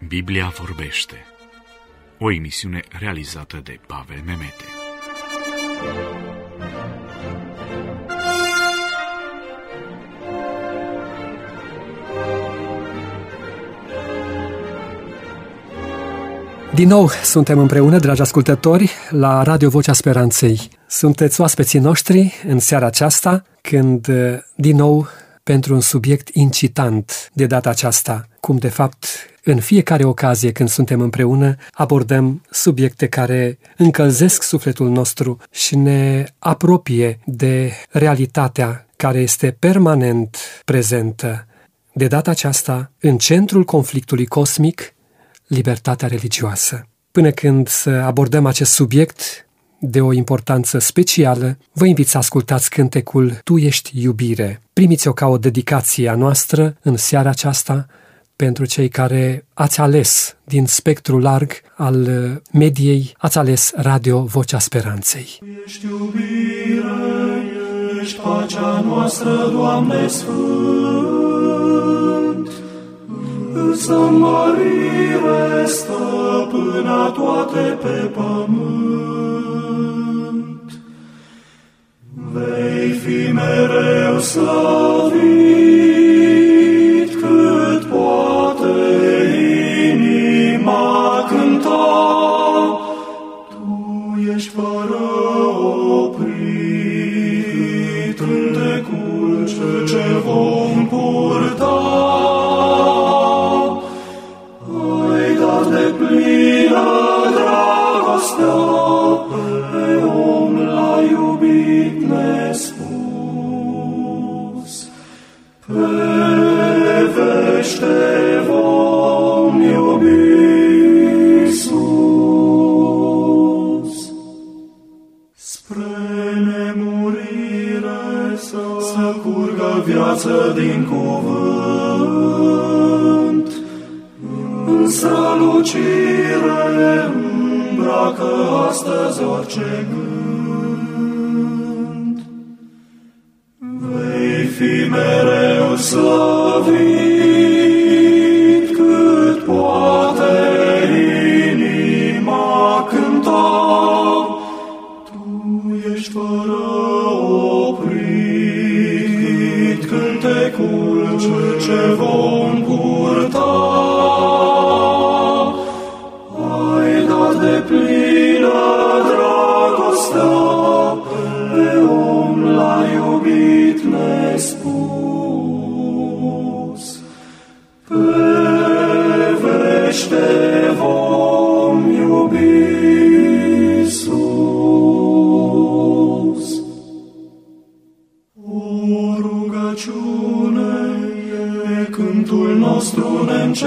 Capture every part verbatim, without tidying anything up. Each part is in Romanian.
Biblia vorbește. O emisiune realizată de Pavel Memete. Din nou suntem împreună, dragi ascultători, la Radio Vocea Speranței. Sunteți oaspeții noștri în seara aceasta, când, din nou, pentru un subiect incitant de data aceasta, cum de fapt în fiecare ocazie când suntem împreună abordăm subiecte care încălzesc sufletul nostru și ne apropie de realitatea care este permanent prezentă. De data aceasta, în centrul conflictului cosmic, libertatea religioasă. Până când să abordăm acest subiect de o importanță specială, vă invit să ascultați cântecul Tu ești iubire. Primiți-o ca o dedicație a noastră în seara aceasta pentru cei care ați ales din spectrul larg al mediei, ați ales Radio Vocea Speranței. Ești iubire, ești pacea noastră, Doamne Sfânt, îți dăm mărire, stăpâna toate pe pământ. Vei fi mereu slăvit, cât poate inima cânta. Tu ești fără oprit, cântecul ce vom purta. De plină dragostea, pe om l-a iubit nespus. Pe vește vom iubi Iisus. Spre nemurire să curgă viață din cuvânt, în strălucire îmbracă astăzi orice gând. Vei fi mereu slăvit, cât poate inima cânta. Tu ești fără oprit, cântecul ce vom purta. De plină dragostea, pe om l-a iubit nespus. Pe vește vom iubi Iisus. O rugăciune e cântul nostru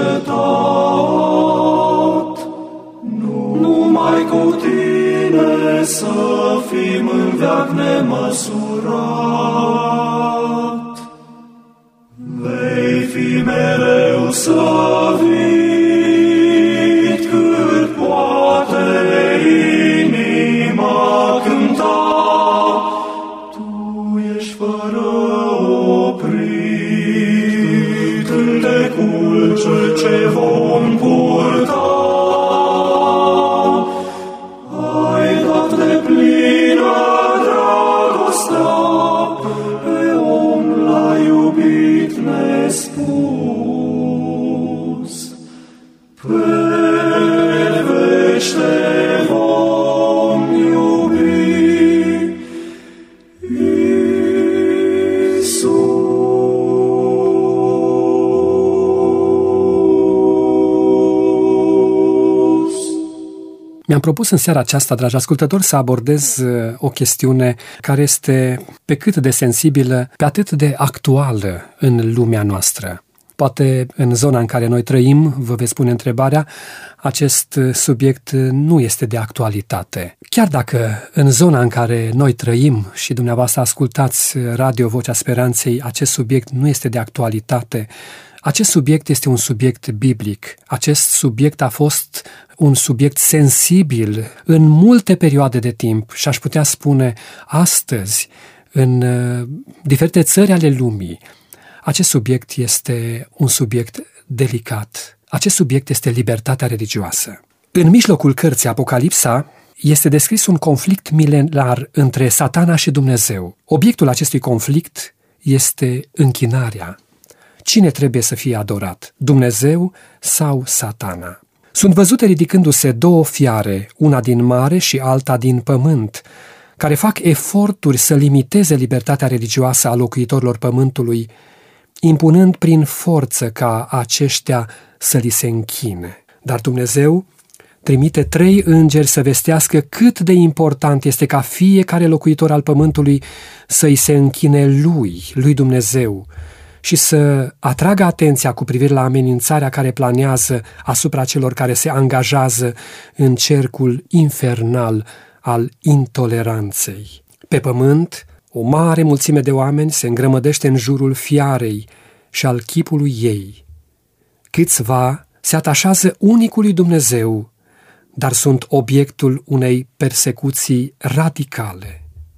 neîncetat, numai cu tine să fim în veac nemăsurat. Vei fi mereu slăvit, cât poate inima cânta. Tu ești fără oprit, cântecul ce vom purta. Nespus, pe vește vom iubi Iisus. Mi-am propus în seara aceasta, dragi ascultători, să abordez o chestiune care este pe cât de sensibilă, pe atât de actuală în lumea noastră. Poate în zona în care noi trăim, vă veți pune întrebarea, acest subiect nu este de actualitate. Chiar dacă în zona în care noi trăim și dumneavoastră ascultați Radio Vocea Speranței, acest subiect nu este de actualitate, acest subiect este un subiect biblic. Acest subiect a fost un subiect sensibil în multe perioade de timp și aș putea spune astăzi, în diferite țări ale lumii, acest subiect este un subiect delicat. acest subiect este libertatea religioasă. În mijlocul cărții Apocalipsa este descris un conflict milenar între Satana și Dumnezeu. Obiectul acestui conflict este închinarea. Cine trebuie să fie adorat, Dumnezeu sau Satana? Sunt văzute ridicându-se două fiare, una din mare și alta din pământ, care fac eforturi să limiteze libertatea religioasă a locuitorilor pământului, impunând prin forță ca aceștia să li se închine. Dar Dumnezeu trimite trei îngeri să vestească cât de important este ca fiecare locuitor al pământului să-i se închine lui, lui Dumnezeu, și să atragă atenția cu privire la amenințarea care planează asupra celor care se angajează în cercul infernal al intoleranței. Pe pământ, o mare mulțime de oameni se îngrămădește în jurul fiarei și al chipului ei. Câțiva se atașează unicului Dumnezeu, dar sunt obiectul unei persecuții radicale.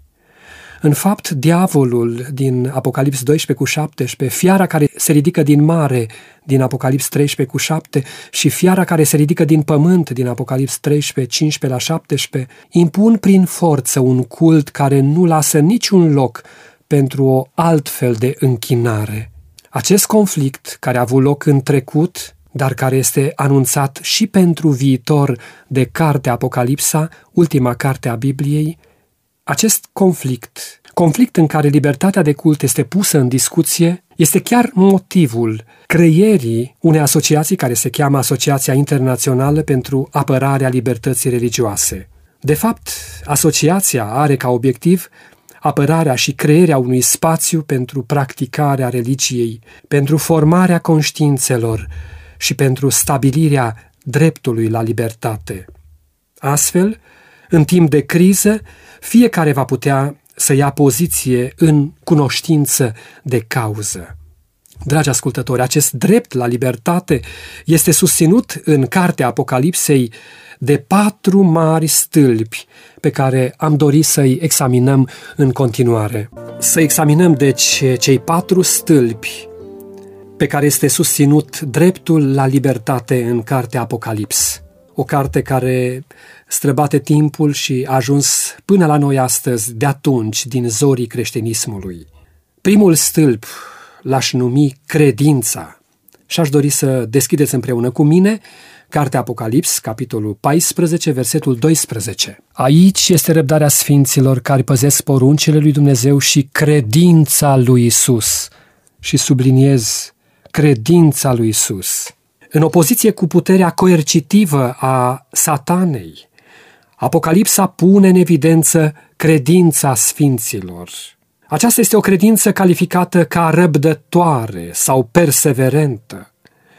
În fapt, diavolul din Apocalips doisprezece cu șaptesprezece, fiara care se ridică din mare din Apocalips treisprezece cu șapte și fiara care se ridică din pământ din Apocalips treisprezece, cincisprezece la șaptesprezece, impun prin forță un cult care nu lasă niciun loc pentru o altfel de închinare. Acest conflict, care a avut loc în trecut, dar care este anunțat și pentru viitor de cartea Apocalipsa, ultima carte a Bibliei, acest conflict, conflict în care libertatea de cult este pusă în discuție, este chiar motivul creierii unei asociații care se cheamă Asociația Internațională pentru Apărarea Libertății Religioase. De fapt, asociația are ca obiectiv apărarea și crearea unui spațiu pentru practicarea religiei, pentru formarea conștiințelor și pentru stabilirea dreptului la libertate. Astfel, în timp de criză, fiecare va putea să ia poziție în cunoștință de cauză. Dragi ascultători, acest drept la libertate este susținut în cartea Apocalipsei de patru mari stâlpi pe care am dorit să-i examinăm în continuare. Să examinăm, deci, cei patru stâlpi pe care este susținut dreptul la libertate în cartea Apocalips. O carte care străbate timpul și a ajuns până la noi astăzi, de atunci, din zorii creștinismului. Primul stâlp l-aș numi credința și aș dori să deschideți împreună cu mine cartea Apocalips, capitolul paisprezece, versetul doisprezece. Aici este răbdarea sfinților care păzesc poruncile lui Dumnezeu și credința lui Isus. Și subliniez credința lui Isus. În opoziție cu puterea coercitivă a Satanei, Apocalipsa pune în evidență credința sfinților. Aceasta este o credință calificată ca răbdătoare sau perseverentă.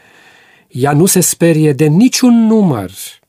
Ea nu se sperie de niciun număr.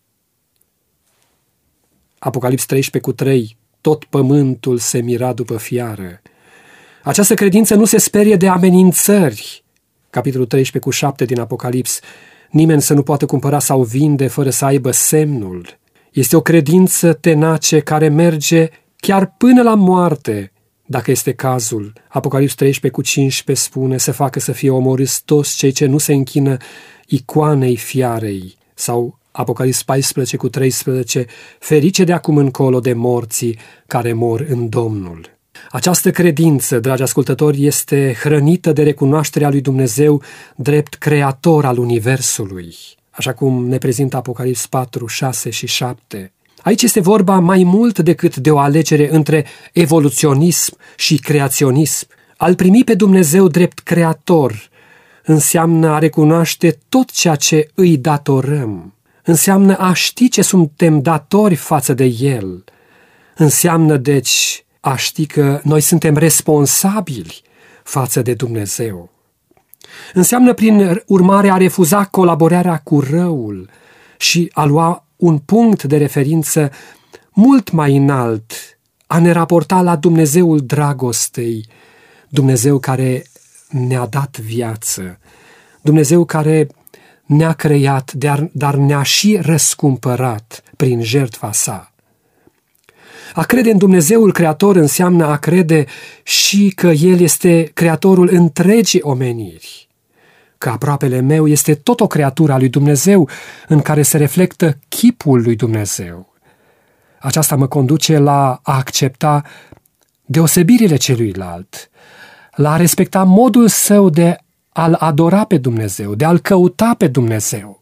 Apocalips treisprezece cu trei, tot pământul se mira după fiară. Această credință nu se sperie de amenințări. Capitolul treisprezece cu șapte din Apocalips, nimeni să nu poată cumpăra sau vinde fără să aibă semnul. Este o credință tenace care merge chiar până la moarte, dacă este cazul. Apocalips treisprezece cu cincisprezece spune să facă să fie omorâți toți cei ce nu se închină icoanei fiarei. Sau Apocalips paisprezece cu treisprezece, ferice de acum încolo de morții care mor în Domnul. Această credință, dragi ascultători, este hrănită de recunoașterea lui Dumnezeu drept creator al universului, așa cum ne prezintă Apocalips patru, șase și șapte. Aici este vorba mai mult decât de o alegere între evoluționism și creaționism. Al primi pe Dumnezeu drept creator înseamnă a recunoaște tot ceea ce îi datorăm, înseamnă a ști ce suntem datori față de El, înseamnă deci a ști că noi suntem responsabili față de Dumnezeu. Înseamnă prin urmare a refuza colaborarea cu răul și a lua un punct de referință mult mai înalt, a ne raporta la Dumnezeul dragostei, Dumnezeu care ne-a dat viață, Dumnezeu care ne-a creat, dar ne-a și răscumpărat prin jertfa sa. A crede în Dumnezeul Creator înseamnă a crede și că El este Creatorul întregii omeniri. că aproapele meu este tot o creatură a lui Dumnezeu în care se reflectă chipul lui Dumnezeu. Aceasta mă conduce la a accepta deosebirile celuilalt, la a respecta modul său de a-L adora pe Dumnezeu, de a-L căuta pe Dumnezeu.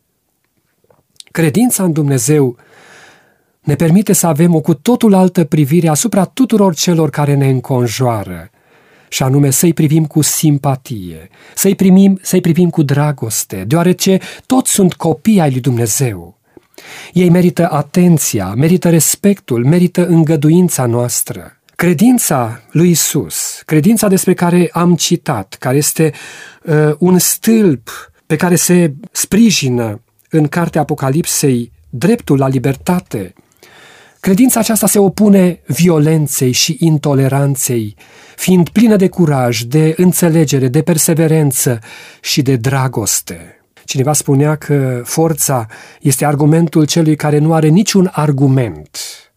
Credința în Dumnezeu ne permite să avem o cu totul altă privire asupra tuturor celor care ne înconjoară, și anume să-i privim cu simpatie, să-i, primim, să-i privim cu dragoste, deoarece toți sunt copii ai lui Dumnezeu. Ei merită atenția, merită respectul, merită îngăduința noastră. Credința lui Isus, credința despre care am citat, care este uh, un stâlp pe care se sprijină în cartea Apocalipsei dreptul la libertate, credința aceasta se opune violenței și intoleranței, fiind plină de curaj, de înțelegere, de perseverență și de dragoste. Cineva spunea că forța este argumentul celui care nu are niciun argument.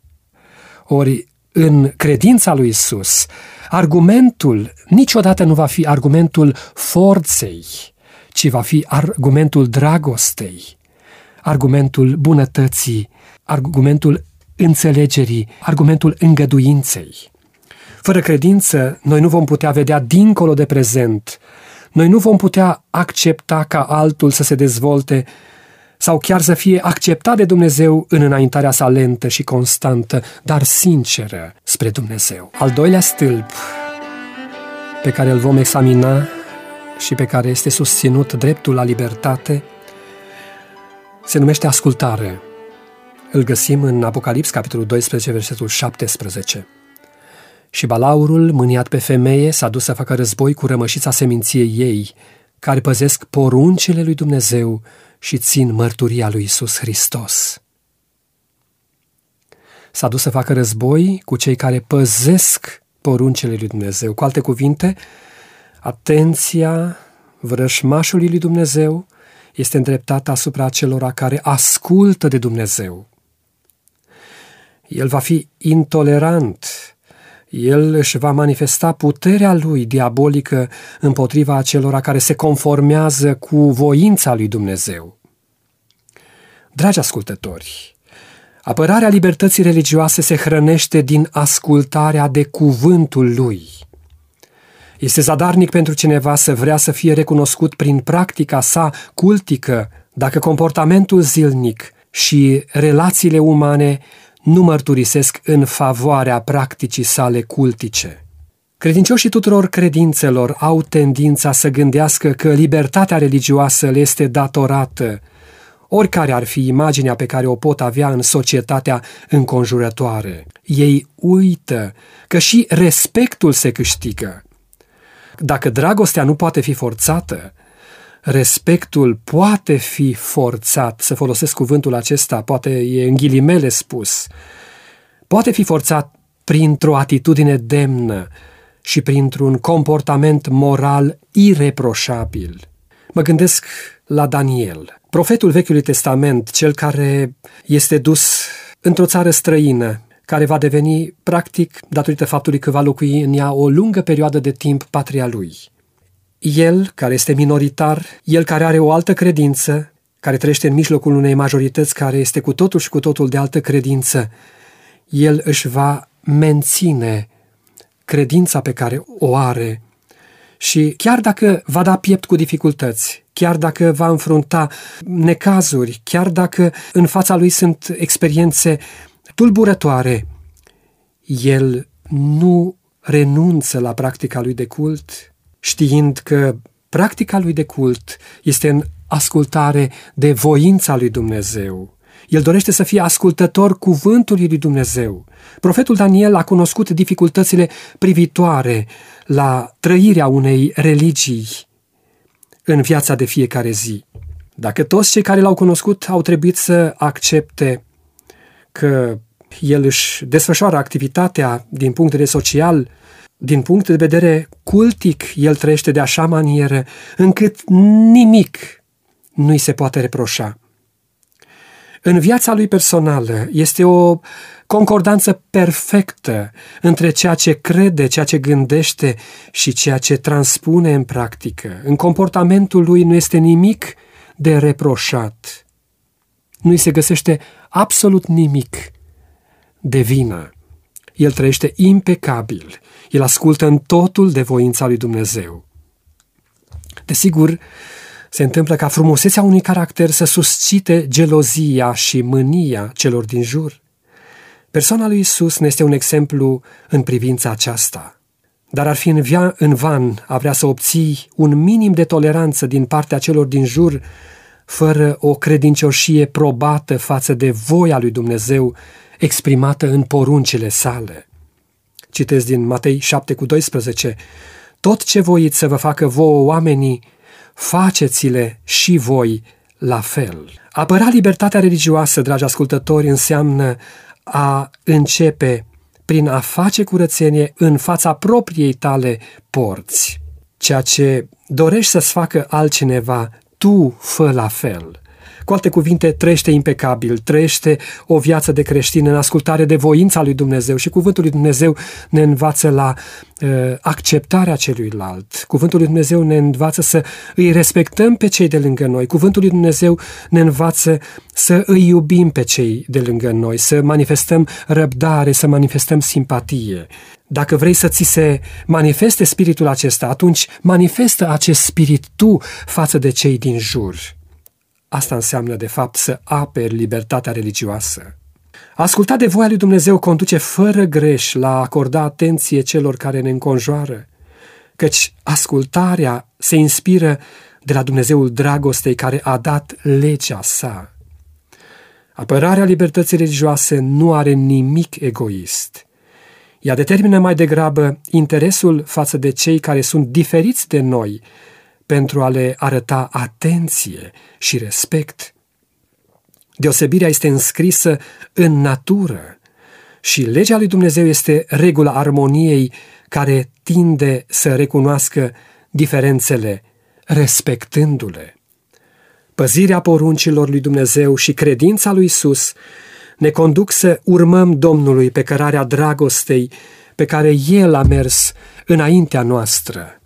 Ori, în credința lui Isus, argumentul niciodată nu va fi argumentul forței, ci va fi argumentul dragostei, argumentul bunătății, argumentul înțelegerii, argumentul îngăduinței. Fără credință, noi nu vom putea vedea dincolo de prezent, noi nu vom putea accepta ca altul să se dezvolte sau chiar să fie acceptat de Dumnezeu în înaintarea sa lentă și constantă, dar sinceră spre Dumnezeu. Al doilea stâlp pe care îl vom examina și pe care este susținut dreptul la libertate se numește ascultare. Îl găsim în Apocalips, capitolul doisprezece, versetul șaptesprezece. Și balaurul, mâniat pe femeie, s-a dus să facă război cu rămășița seminției ei, care păzesc poruncile lui Dumnezeu și țin mărturia lui Iisus Hristos. S-a dus să facă război cu cei care păzesc poruncile lui Dumnezeu. Cu alte cuvinte, atenția vrășmașului lui Dumnezeu este îndreptată asupra celora care ascultă de Dumnezeu. El va fi intolerant, el își va manifesta puterea lui diabolică împotriva acelora care se conformează cu voința lui Dumnezeu. Dragi ascultători, apărarea libertății religioase se hrănește din ascultarea de cuvântul lui. Este zadarnic pentru cineva să vrea să fie recunoscut prin practica sa cultică dacă comportamentul zilnic și relațiile umane nu mărturisesc în favoarea practicii sale cultice. Credincioșii tuturor credințelor au tendința să gândească că libertatea religioasă le este datorată, oricare ar fi imaginea pe care o pot avea în societatea înconjurătoare. Ei uită că și respectul se câștigă. Dacă dragostea nu poate fi forțată, respectul poate fi forțat, să folosesc cuvântul acesta, poate e în ghilimele spus, poate fi forțat printr-o atitudine demnă și printr-un comportament moral ireproșabil. Mă gândesc la Daniel, profetul Vechiului Testament, cel care este dus într-o țară străină, care va deveni, practic, datorită faptului că va locui în ea o lungă perioadă de timp patria lui. El, care este minoritar, el care are o altă credință, care trăiește în mijlocul unei majorități care este cu totul și cu totul de altă credință, el își va menține credința pe care o are și chiar dacă va da piept cu dificultăți, chiar dacă va înfrunta necazuri, chiar dacă în fața lui sunt experiențe tulburătoare, el nu renunță la practica lui de cult, știind că practica lui de cult este în ascultare de voința lui Dumnezeu. El dorește să fie ascultător cuvântului lui Dumnezeu. Profetul Daniel a cunoscut dificultățile privitoare la trăirea unei religii în viața de fiecare zi. Dacă toți cei care l-au cunoscut au trebuit să accepte că el își desfășoară activitatea din punct de vedere social, din punct de vedere cultic, el trăiește de așa manieră încât nimic nu-i se poate reproșa. În viața lui personală este o concordanță perfectă între ceea ce crede, ceea ce gândește și ceea ce transpune în practică. În comportamentul lui nu este nimic de reproșat. Nu-i se găsește absolut nimic de vină. El trăiește impecabil. El ascultă în totul de voința lui Dumnezeu. Desigur, se întâmplă ca frumusețea unui caracter să suscite gelozia și mânia celor din jur. Persoana lui Iisus ne este un exemplu în privința aceasta. Dar ar fi în, via, în van a vrea să obții un minim de toleranță din partea celor din jur, fără o credincioșie probată față de voia lui Dumnezeu exprimată în poruncile sale. Citesc din Matei șapte cu doisprezece. Tot ce voiți să vă facă vouă oamenii, faceți-le și voi la fel. Apăra libertatea religioasă, dragi ascultători, înseamnă a începe prin a face curățenie în fața propriei tale porți. Ceea ce dorești să-ți facă altcineva, tu fă la fel. Cu alte cuvinte, trăiește impecabil, trăiește o viață de creștin în ascultare de voința lui Dumnezeu și cuvântul lui Dumnezeu ne învață la uh, acceptarea celuilalt. Cuvântul lui Dumnezeu ne învață să îi respectăm pe cei de lângă noi. Cuvântul lui Dumnezeu ne învață să îi iubim pe cei de lângă noi, să manifestăm răbdare, să manifestăm simpatie. Dacă vrei să ți se manifeste spiritul acesta, atunci manifestă acest spirit tu față de cei din jur. Asta înseamnă, de fapt, să aperi libertatea religioasă. Asculta de voia lui Dumnezeu conduce fără greș la a acorda atenție celor care ne înconjoară, căci ascultarea se inspiră de la Dumnezeul dragostei care a dat legea sa. Apărarea libertății religioase nu are nimic egoist. Ea determină mai degrabă interesul față de cei care sunt diferiți de noi, pentru a le arăta atenție și respect. Deosebirea este înscrisă în natură și legea lui Dumnezeu este regula armoniei care tinde să recunoască diferențele, respectându-le. Păzirea poruncilor lui Dumnezeu și credința lui Iisus ne conduc să urmăm Domnului pe cărarea dragostei pe care El a mers înaintea noastră.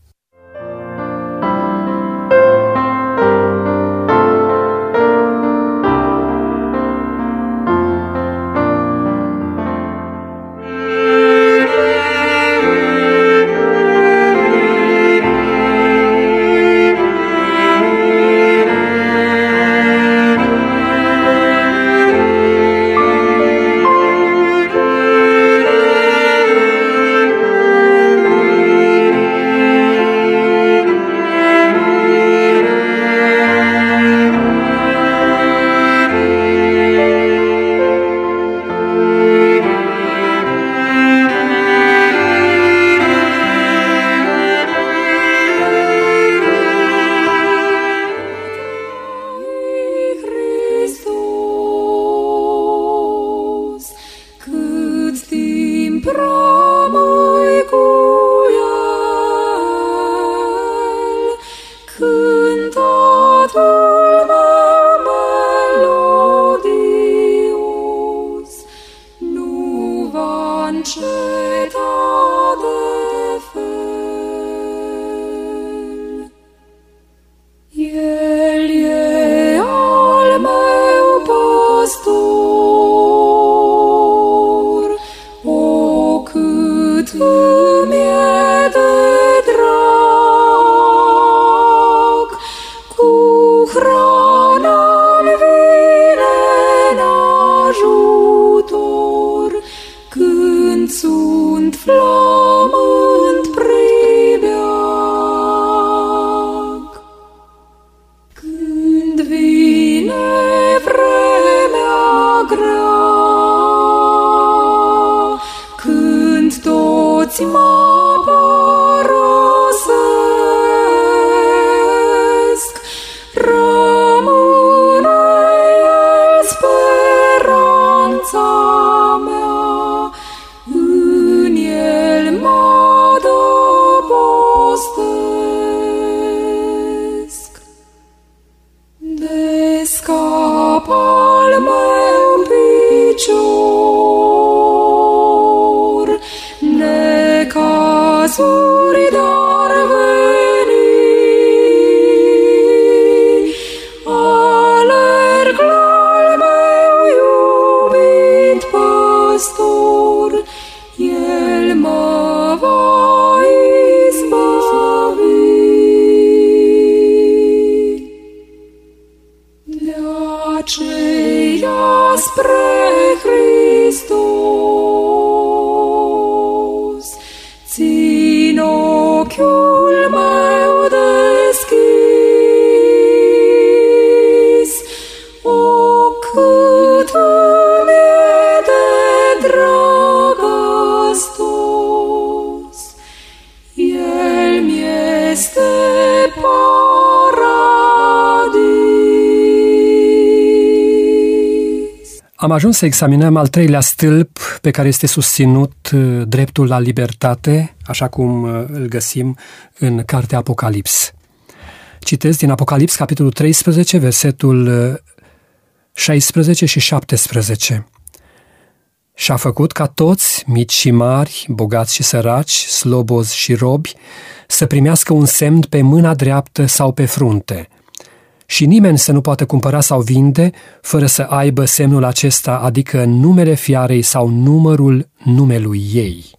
ceasuri de-ar veni, alerg la-l meu iubit păstor, el mă va izbăvi. De aceea spre Hristos țin ochiul meu deschis, o cât îmi-e de drag Hristos, el mi-este paradis. Am ajuns să examinăm al treilea stâlp pe care este susținut dreptul la libertate, așa cum îl găsim în cartea Apocalips. Citesc din Apocalips, capitolul treisprezece, versetul șaisprezece și șaptesprezece. Și-a făcut ca toți, mici și mari, bogați și săraci, slobozi și robi, să primească un semn pe mâna dreaptă sau pe frunte. Și nimeni să nu poată cumpăra sau vinde fără să aibă semnul acesta, adică numele fiarei sau numărul numelui ei.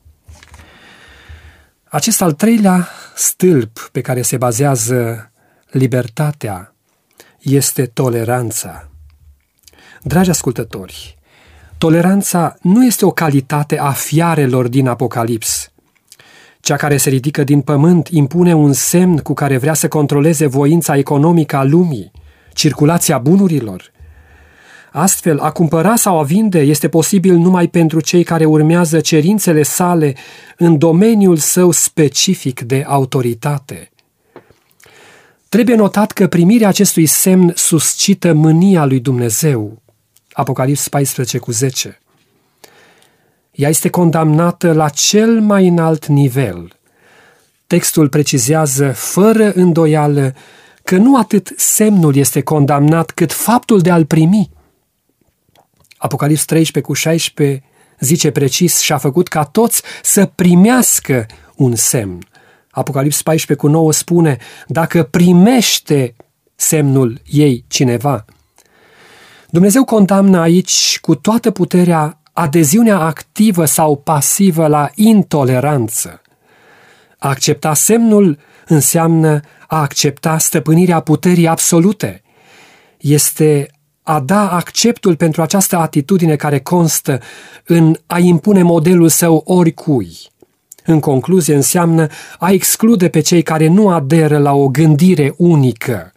Acest al treilea stâlp pe care se bazează libertatea este toleranța. Dragi ascultători, toleranța nu este o calitate a fiarelor din Apocalips. Cea care se ridică din pământ impune un semn cu care vrea să controleze voința economică a lumii, circulația bunurilor. Astfel, a cumpăra sau a vinde este posibil numai pentru cei care urmează cerințele sale în domeniul său specific de autoritate. Trebuie notat că primirea acestui semn suscită mânia lui Dumnezeu. Apocalips paisprezece cu zece. Ea este condamnată la cel mai înalt nivel. Textul precizează fără îndoială că nu atât semnul este condamnat, cât faptul de a-l primi. Apocalips treisprezece cu șaisprezece zice precis: și-a făcut ca toți să primească un semn. Apocalips paisprezece cu nouă spune: dacă primește semnul ei cineva. Dumnezeu condamnă aici cu toată puterea adeziunea activă sau pasivă la intoleranță. A accepta semnul înseamnă a accepta stăpânirea puterii absolute. Este a da acceptul pentru această atitudine care constă în a impune modelul său oricui. În concluzie, înseamnă a exclude pe cei care nu aderă la o gândire unică.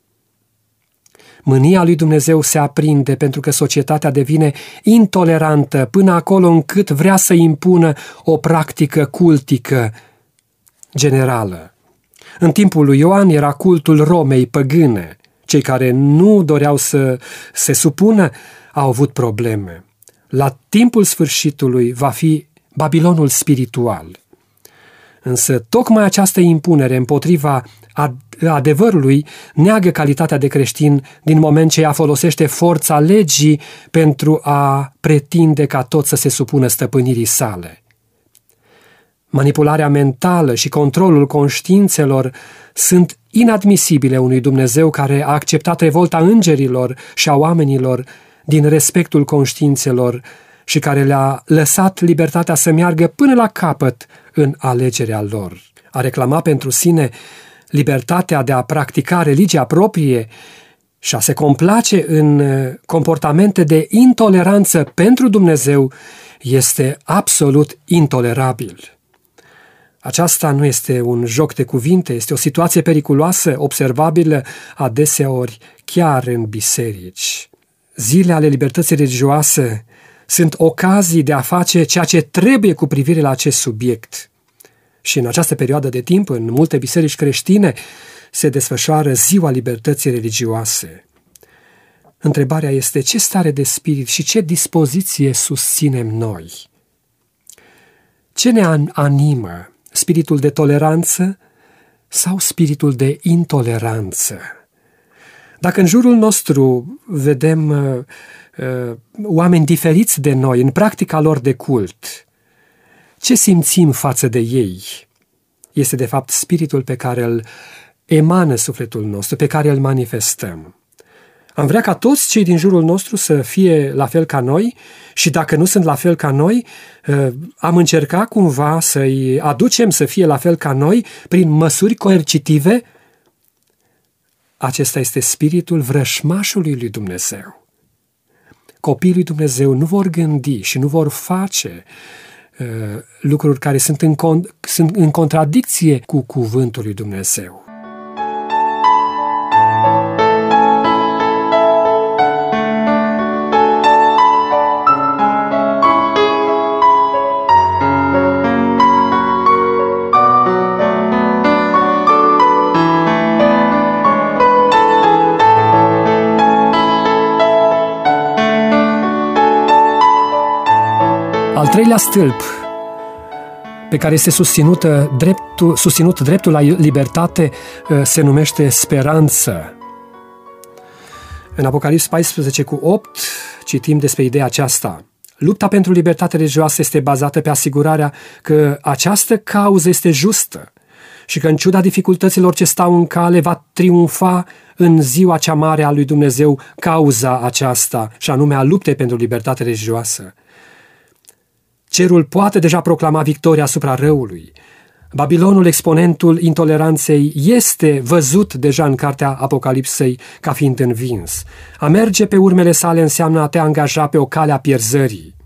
Mânia lui Dumnezeu se aprinde pentru că societatea devine intolerantă până acolo încât vrea să impună o practică cultică generală. În timpul lui Ioan era cultul Romei păgâne. Cei care nu doreau să se supună au avut probleme. La timpul sfârșitului va fi Babilonul spiritual. Însă tocmai această impunere împotriva adevărului neagă calitatea de creștin din moment ce ea folosește forța legii pentru a pretinde ca tot să se supună stăpânirii sale. Manipularea mentală și controlul conștiințelor sunt inadmisibile unui Dumnezeu care a acceptat revolta îngerilor și a oamenilor din respectul conștiințelor și care le-a lăsat libertatea să meargă până la capăt în alegerea lor. A reclama pentru sine libertatea de a practica religia proprie și a se complace în comportamente de intoleranță pentru Dumnezeu este absolut intolerabil. Aceasta nu este un joc de cuvinte, este o situație periculoasă, observabilă adeseori chiar în biserici. Zile ale libertății religioase sunt ocazii de a face ceea ce trebuie cu privire la acest subiect. Și în această perioadă de timp, în multe biserici creștine, se desfășoară ziua libertății religioase. Întrebarea este: ce stare de spirit și ce dispoziție susținem noi? Ce ne animă? Spiritul de toleranță sau spiritul de intoleranță? Dacă în jurul nostru vedem uh, uh, oameni diferiți de noi în practica lor de cult, ce simțim față de ei? este de fapt spiritul pe care îl emană sufletul nostru, pe care îl manifestăm. Am vrea ca toți cei din jurul nostru să fie la fel ca noi și dacă nu sunt la fel ca noi, am încercat cumva să-i aducem să fie la fel ca noi prin măsuri coercitive. Acesta este spiritul vrășmașului lui Dumnezeu. Copiii lui Dumnezeu nu vor gândi și nu vor face uh, lucruri care sunt în, con- sunt în contradicție cu cuvântul lui Dumnezeu. Al treilea stâlp pe care este susținută dreptul, susținut dreptul la libertate se numește speranță. În Apocalips paisprezece cu opt citim despre ideea aceasta. Lupta pentru libertate religioasă este bazată pe asigurarea că această cauză este justă și că în ciuda dificultăților ce stau în cale va triumfa în ziua cea mare a lui Dumnezeu cauza aceasta, și anume a luptei pentru libertate religioasă. Cerul poate deja proclama victoria asupra răului. Babilonul, exponentul intoleranței, este văzut deja în cartea Apocalipsei ca fiind învins. A merge pe urmele sale înseamnă a te angaja pe o cale a pierzării.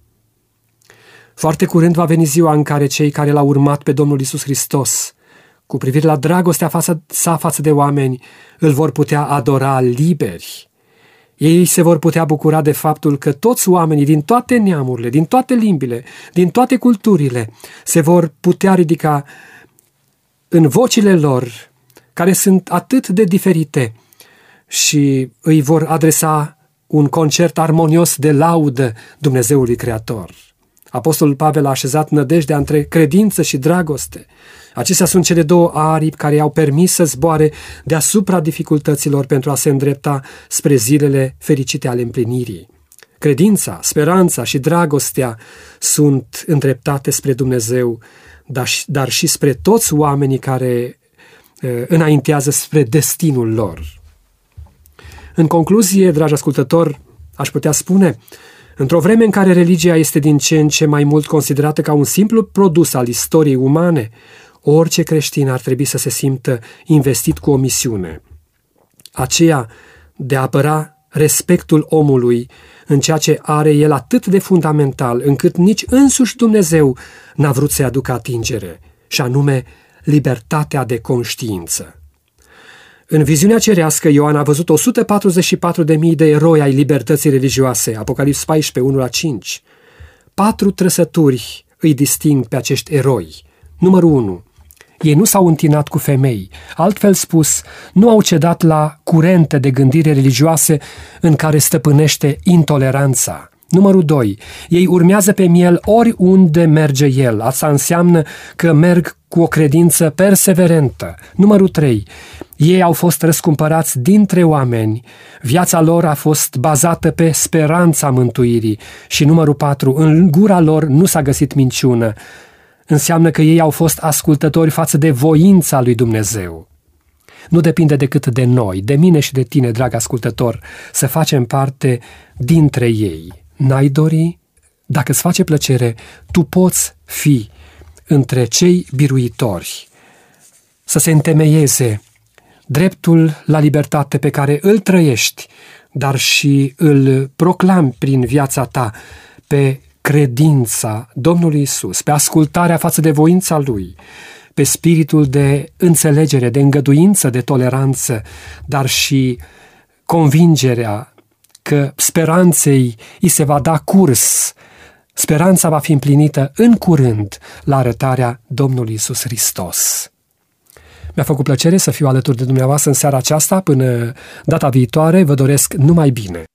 Foarte curând va veni ziua în care cei care l-au urmat pe Domnul Iisus Hristos, cu privire la dragostea față, sa față de oameni, îl vor putea adora liberi. Ei se vor putea bucura de faptul că toți oamenii din toate neamurile, din toate limbile, din toate culturile se vor putea ridica în vocile lor, care sunt atât de diferite, și îi vor adresa un concert armonios de laudă Dumnezeului Creator. Apostolul Pavel a așezat nădejdea între credință și dragoste. Acestea sunt cele două aripi care i-au permis să zboare deasupra dificultăților pentru a se îndrepta spre zilele fericite ale împlinirii. Credința, speranța și dragostea sunt îndreptate spre Dumnezeu, dar și spre toți oamenii care înaintează spre destinul lor. În concluzie, dragi ascultători, aș putea spune, într-o vreme în care religia este din ce în ce mai mult considerată ca un simplu produs al istoriei umane, orice creștin ar trebui să se simtă investit cu o misiune, aceea de a apăra respectul omului în ceea ce are el atât de fundamental, încât nici însuși Dumnezeu n-a vrut să-i aducă atingere, și anume libertatea de conștiință. În viziunea cerească, Ioan a văzut o sută patruzeci și patru de mii de eroi ai libertății religioase, Apocalips paisprezece, unu la cinci. Patru trăsături îi disting pe acești eroi. Numărul unu. Ei nu s-au întinat cu femei, altfel spus, nu au cedat la curente de gândire religioase în care stăpânește intoleranța. Numărul doi. Ei urmează pe miel oriunde merge el. Asta înseamnă că merg cu o credință perseverentă. Numărul trei. Ei au fost răscumpărați dintre oameni. Viața lor a fost bazată pe speranța mântuirii. Și numărul patru. În gura lor nu s-a găsit minciună. Înseamnă că ei au fost ascultători față de voința lui Dumnezeu. Nu depinde decât de noi, de mine și de tine, drag ascultător, să facem parte dintre ei. N-ai dori? Dacă îți face plăcere, tu poți fi între cei biruitori, să se întemeieze dreptul la libertate pe care îl trăiești, dar și îl proclami prin viața ta pe credința Domnului Isus, pe ascultarea față de voința Lui, pe spiritul de înțelegere, de îngăduință, de toleranță, dar și convingerea că speranței îi se va da curs. Speranța va fi împlinită în curând la arătarea Domnului Iisus Hristos. Mi-a făcut plăcere să fiu alături de dumneavoastră în seara aceasta. Până data viitoare, vă doresc numai bine.